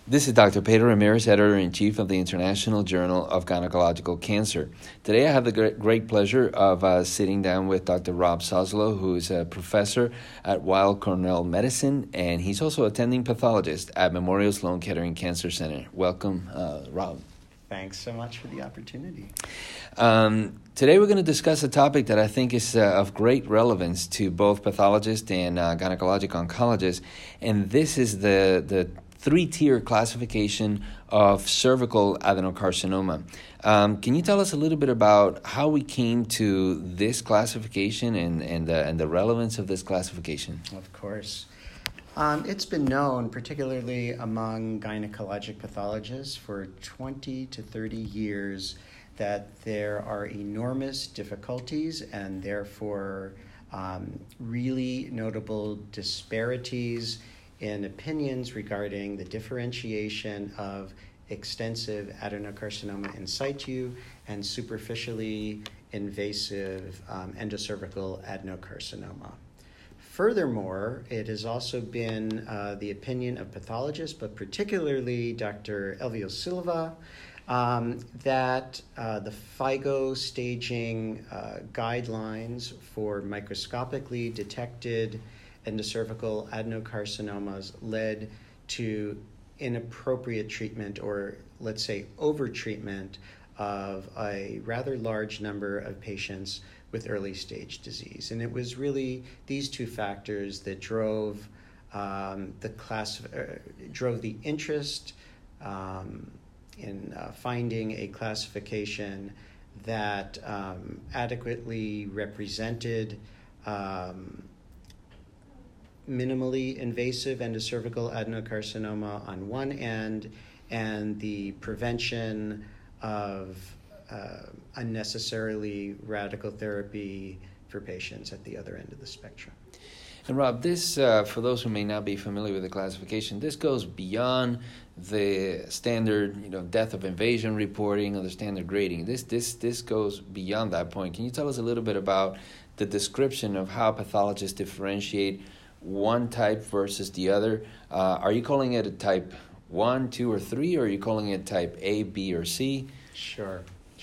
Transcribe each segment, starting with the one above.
This is Dr. Pedro Ramirez, Editor-in-Chief of the International Journal of Gynecological Cancer. Today I have the great pleasure of sitting down with Dr. Rob Soslow, who is a professor at Weill Cornell Medicine, and he's also attending pathologist at Memorial Sloan Kettering Cancer Center. Welcome, Rob. Thanks so much for the opportunity. Today we're going to discuss a topic that I think is of great relevance to both pathologists and gynecologic oncologists, and this is the three-tier classification of cervical adenocarcinoma. Can you tell us a little bit about how we came to this classification and the relevance of this classification? Of course. It's been known, particularly among gynecologic pathologists, for 20 to 30 years that there are enormous difficulties and therefore really notable disparities in opinions regarding the differentiation of extensive adenocarcinoma in situ and superficially invasive endocervical adenocarcinoma. Furthermore, it has also been the opinion of pathologists, but particularly Dr. Elvio Silva, that the FIGO staging guidelines for microscopically detected endocervical adenocarcinomas led to inappropriate treatment, or let's say over-treatment, of a rather large number of patients with early stage disease. And it was really these two factors that drove the interest in finding a classification that adequately represented minimally invasive endocervical adenocarcinoma on one end and the prevention of unnecessarily radical therapy for patients at the other end of the spectrum. And Rob, this, for those who may not be familiar with the classification, this goes beyond the standard, death of invasion reporting or the standard grading. This goes beyond that point. Can you tell us a little bit about the description of how pathologists differentiate one type versus the other? Are you calling it a type 1, 2, or 3, or are you calling it type A, B, or C? Sure.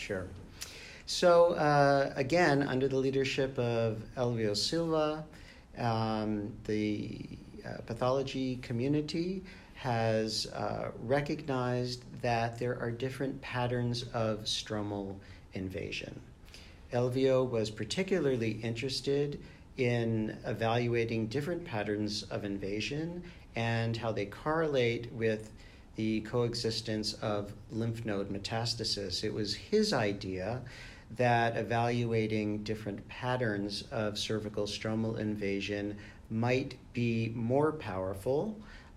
So again, under the leadership of Elvio Silva, the pathology community has recognized that there are different patterns of stromal invasion. Elvio was particularly interested in evaluating different patterns of invasion and how they correlate with the coexistence of lymph node metastasis. It was his idea that evaluating different patterns of cervical stromal invasion might be more powerful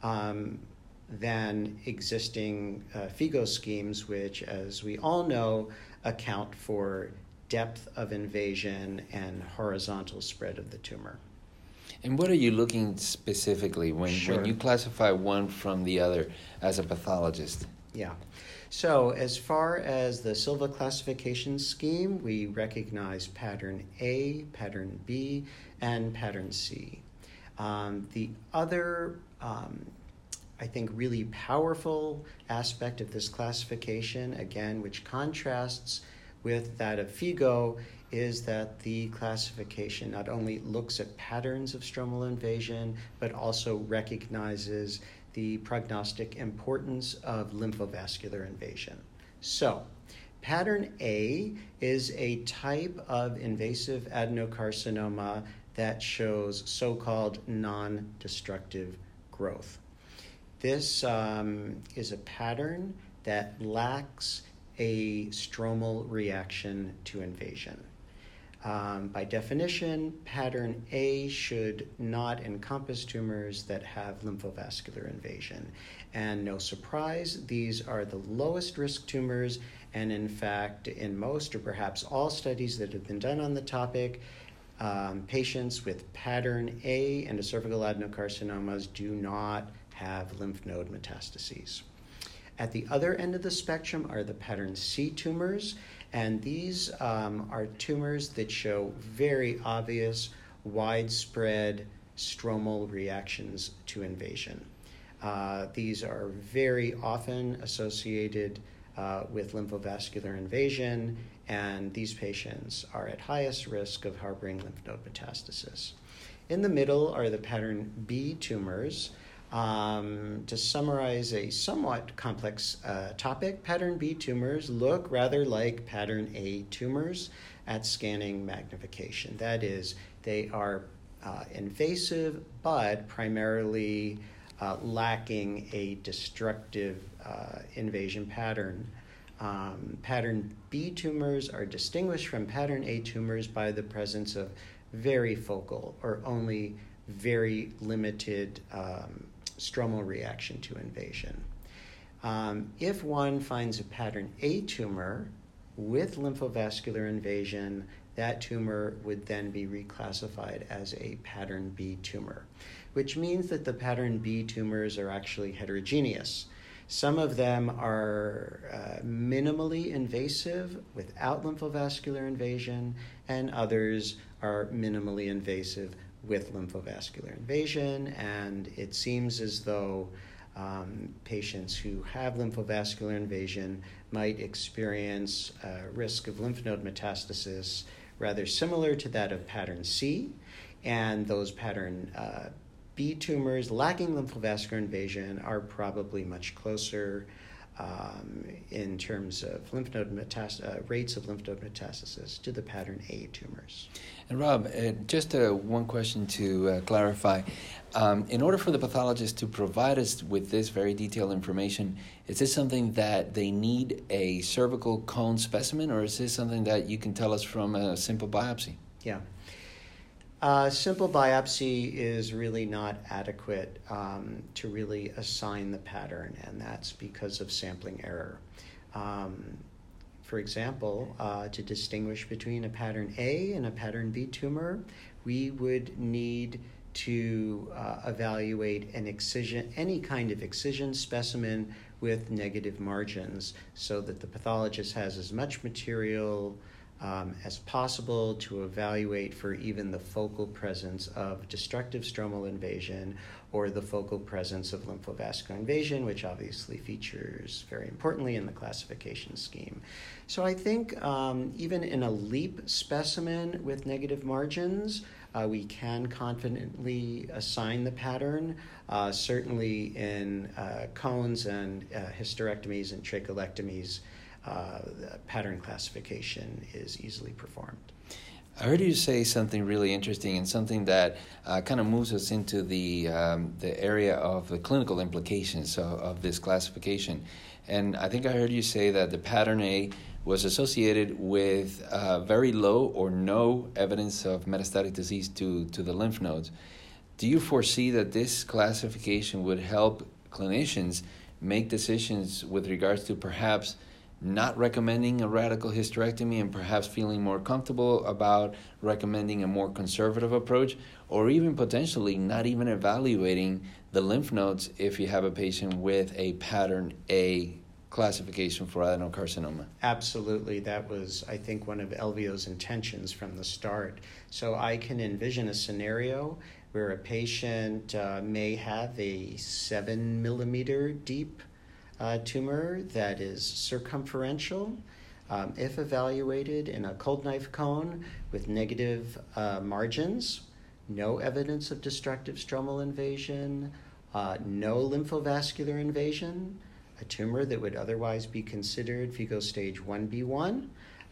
than existing FIGO schemes, which, as we all know, account for depth of invasion and horizontal spread of the tumor. And what are you looking specifically when you classify one from the other as a pathologist? Yeah. So as far as the Silva classification scheme, we recognize pattern A, pattern B, and pattern C. The other, I think, really powerful aspect of this classification, again, which contrasts with that of FIGO, is that the classification not only looks at patterns of stromal invasion, but also recognizes the prognostic importance of lymphovascular invasion. So, pattern A is a type of invasive adenocarcinoma that shows so-called non-destructive growth. This is a pattern that lacks a stromal reaction to invasion. By definition, pattern A should not encompass tumors that have lymphovascular invasion. And no surprise, these are the lowest risk tumors, and in fact, in most or perhaps all studies that have been done on the topic, patients with pattern A endocervical adenocarcinomas do not have lymph node metastases. At the other end of the spectrum are the pattern C tumors, and these are tumors that show very obvious, widespread stromal reactions to invasion. These are very often associated with lymphovascular invasion, and these patients are at highest risk of harboring lymph node metastasis. In the middle are the pattern B tumors. To summarize a somewhat complex topic, pattern B tumors look rather like pattern A tumors at scanning magnification. That is, they are invasive, but primarily lacking a destructive invasion pattern. Pattern B tumors are distinguished from pattern A tumors by the presence of very focal or only very limited stromal reaction to invasion. If one finds a pattern A tumor with lymphovascular invasion, that tumor would then be reclassified as a pattern B tumor, which means that the pattern B tumors are actually heterogeneous. Some of them are minimally invasive without lymphovascular invasion, and others are minimally invasive with lymphovascular invasion, and it seems as though patients who have lymphovascular invasion might experience risk of lymph node metastasis rather similar to that of pattern C, and those pattern B tumors lacking lymphovascular invasion are probably much closer in terms of rates of lymph node metastasis to the pattern A tumors. And Rob, just one question to clarify. In order for the pathologist to provide us with this very detailed information, is this something that they need a cervical cone specimen, or is this something that you can tell us from a simple biopsy? Yeah. Simple biopsy is really not adequate to really assign the pattern, and that's because of sampling error. For example, to distinguish between a pattern A and a pattern B tumor, we would need to evaluate an excision, any kind of excision specimen with negative margins, so that the pathologist has as much material as possible to evaluate for even the focal presence of destructive stromal invasion or the focal presence of lymphovascular invasion, which obviously features very importantly in the classification scheme. So I think even in a LEAP specimen with negative margins, we can confidently assign the pattern. Certainly in cones and hysterectomies and tracheolectomies, the pattern classification is easily performed. I heard you say something really interesting and something that kind of moves us into the area of the clinical implications of this classification. And I think I heard you say that the pattern A was associated with very low or no evidence of metastatic disease to the lymph nodes. Do you foresee that this classification would help clinicians make decisions with regards to perhaps not recommending a radical hysterectomy and perhaps feeling more comfortable about recommending a more conservative approach, or even potentially not even evaluating the lymph nodes if you have a patient with a pattern A classification for adenocarcinoma? Absolutely. That was, I think, one of LVO's intentions from the start. So I can envision a scenario where a patient may have a 7 millimeter deep tumor that is circumferential. If evaluated in a cold knife cone with negative margins, no evidence of destructive stromal invasion, no lymphovascular invasion, a tumor that would otherwise be considered FIGO stage 1B1.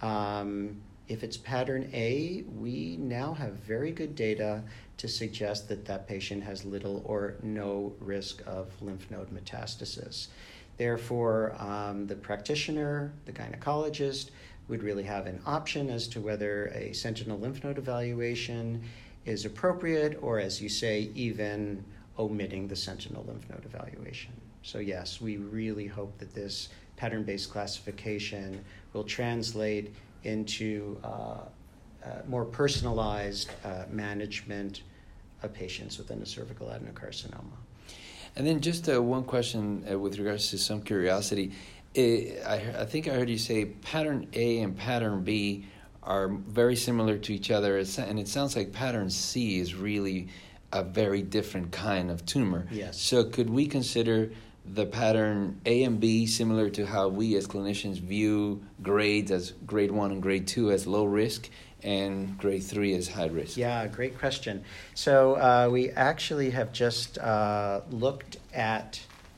If it's pattern A, we now have very good data to suggest that that patient has little or no risk of lymph node metastasis. Therefore, the practitioner, the gynecologist, would really have an option as to whether a sentinel lymph node evaluation is appropriate, or, as you say, even omitting the sentinel lymph node evaluation. So yes, we really hope that this pattern-based classification will translate into more personalized management of patients with endocervical adenocarcinoma. And then just one question with regards to some curiosity. I think I heard you say pattern A and pattern B are very similar to each other, and it sounds like pattern C is really a very different kind of tumor. Yes. So could we consider the pattern A and B similar to how we as clinicians view grades as grade 1 and grade 2 as low risk and grade 3 as high risk? Yeah, great question. So we actually have just looked at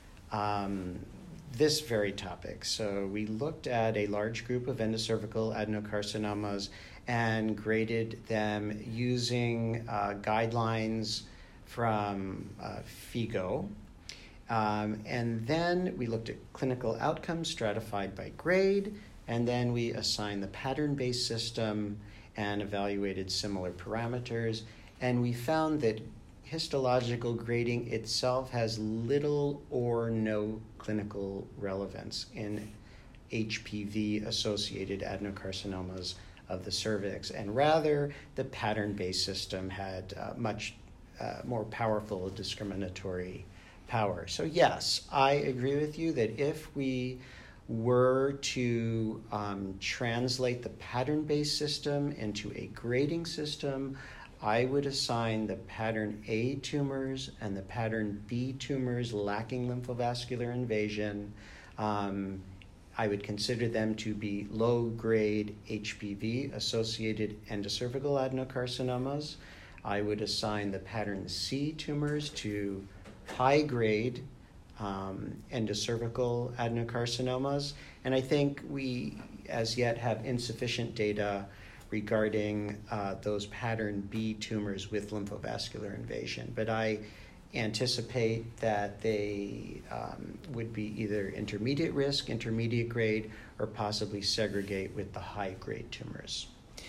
this very topic. So we looked at a large group of endocervical adenocarcinomas and graded them using guidelines from FIGO. And then we looked at clinical outcomes stratified by grade, and then we assigned the pattern-based system and evaluated similar parameters. And we found that histological grading itself has little or no clinical relevance in HPV-associated adenocarcinomas of the cervix, and rather the pattern-based system had much more powerful discriminatory power. So yes, I agree with you that if we were to translate the pattern-based system into a grading system, I would assign the pattern A tumors and the pattern B tumors lacking lymphovascular invasion. I would consider them to be low-grade HPV-associated endocervical adenocarcinomas. I would assign the pattern C tumors to high-grade endocervical adenocarcinomas. And I think we, as yet, have insufficient data regarding those pattern B tumors with lymphovascular invasion. But I anticipate that they would be either intermediate risk, intermediate grade, or possibly segregate with the high-grade tumors.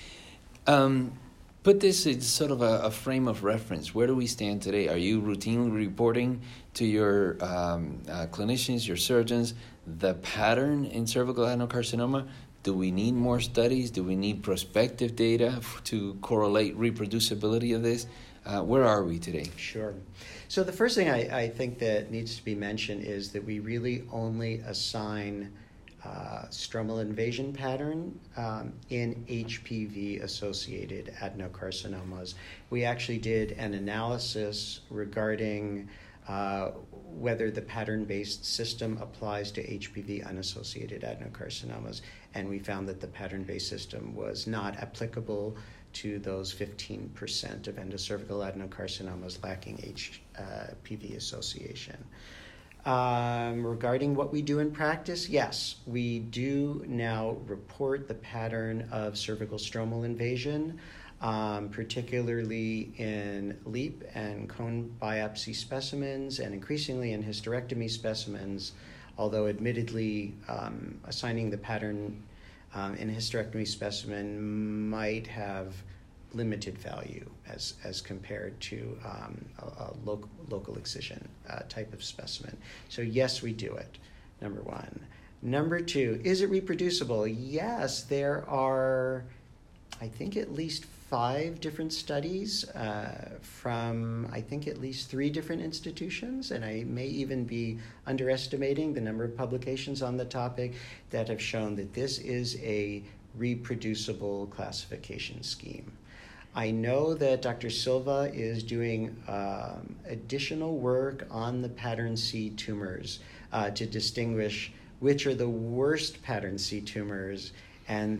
Put this in sort of a frame of reference. Where do we stand today? Are you routinely reporting to your clinicians, your surgeons, the pattern in cervical adenocarcinoma? Do we need more studies? Do we need prospective data to correlate reproducibility of this? Where are we today? Sure. So the first thing I think that needs to be mentioned is that we really only assign stromal invasion pattern in HPV-associated adenocarcinomas. We actually did an analysis regarding whether the pattern-based system applies to HPV-unassociated adenocarcinomas, and we found that the pattern-based system was not applicable to those 15% of endocervical adenocarcinomas lacking HPV association. Regarding what we do in practice, yes, we do now report the pattern of cervical stromal invasion, particularly in LEEP and cone biopsy specimens, and increasingly in hysterectomy specimens, although admittedly assigning the pattern in a hysterectomy specimen might have limited value as compared to a local excision type of specimen. So yes, we do it, number one. Number two, is it reproducible? Yes, there are, I think, at least 5 different studies from, I think, at least 3 different institutions, and I may even be underestimating the number of publications on the topic that have shown that this is a reproducible classification scheme. I know that Dr. Silva is doing additional work on the pattern C tumors to distinguish which are the worst pattern C tumors and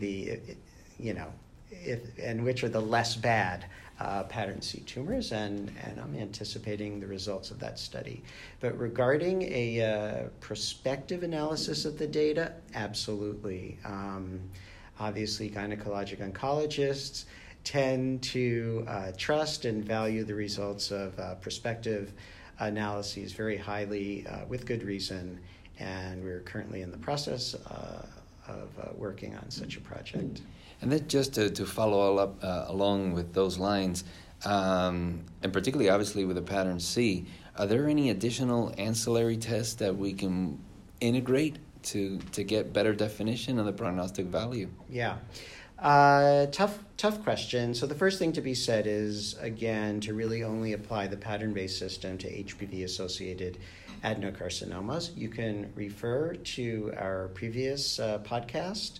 and which are the less bad pattern C tumors, and I'm anticipating the results of that study. But regarding a prospective analysis of the data, absolutely. Obviously, gynecologic oncologists tend to trust and value the results of prospective analyses very highly, with good reason, and we're currently in the process of working on such a project. And then just to follow all up along with those lines, and particularly obviously with the pattern C, are there any additional ancillary tests that we can integrate to get better definition of the prognostic value? Yeah. Tough question. So the first thing to be said is, again, to really only apply the pattern-based system to HPV-associated adenocarcinomas. You can refer to our previous podcast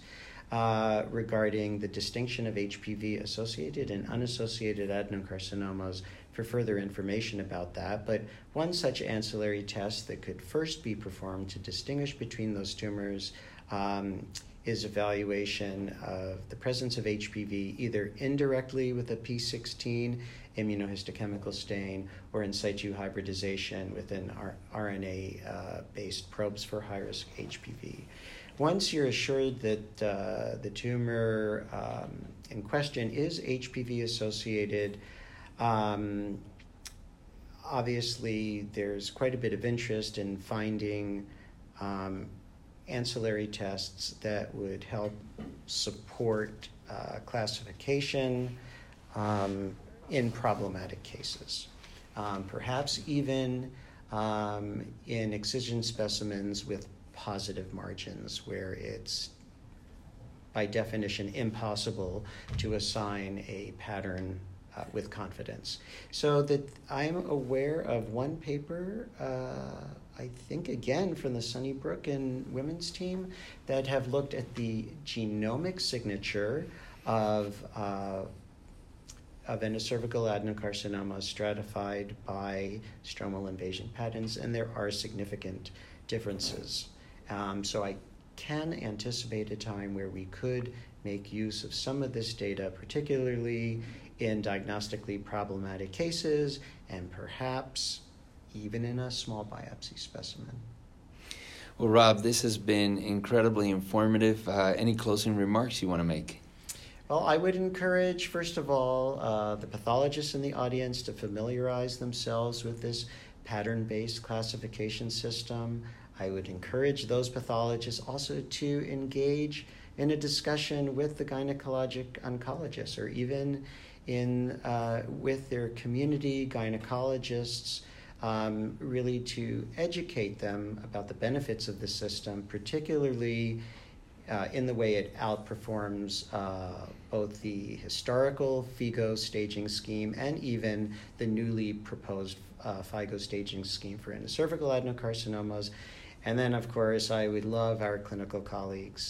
regarding the distinction of HPV-associated and unassociated adenocarcinomas for further information about that. But one such ancillary test that could first be performed to distinguish between those tumors is evaluation of the presence of HPV either indirectly with a P16 immunohistochemical stain or in situ hybridization with an RNA-based probes for high-risk HPV. Once you're assured that the tumor in question is HPV associated, obviously there's quite a bit of interest in finding ancillary tests that would help support classification in problematic cases. Perhaps even in excision specimens with positive margins where it's by definition impossible to assign a pattern with confidence. So that I'm aware of one paper, I think again from the Sunnybrook and women's team, that have looked at the genomic signature of endocervical adenocarcinoma stratified by stromal invasion patterns, and there are significant differences. So I can anticipate a time where we could make use of some of this data, particularly in diagnostically problematic cases, and perhaps even in a small biopsy specimen. Well, Rob, this has been incredibly informative. Any closing remarks you want to make? Well, I would encourage, first of all, the pathologists in the audience to familiarize themselves with this pattern-based classification system. I would encourage those pathologists also to engage in a discussion with the gynecologic oncologists or even with their community gynecologists, really to educate them about the benefits of the system, particularly in the way it outperforms both the historical FIGO staging scheme and even the newly proposed FIGO staging scheme for endocervical adenocarcinomas. And then, of course, I would love our clinical colleagues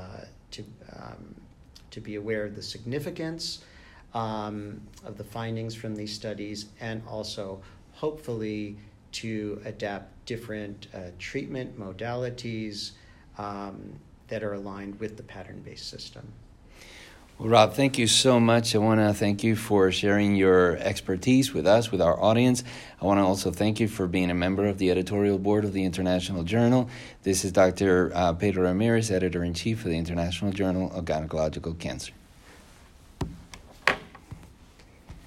to be aware of the significance of the findings from these studies, and also hopefully to adapt different treatment modalities that are aligned with the pattern-based system. Well, Rob, thank you so much. I want to thank you for sharing your expertise with us, with our audience. I want to also thank you for being a member of the editorial board of the International Journal. This is Dr. Pedro Ramirez, editor-in-chief of the International Journal of Gynecological Cancer.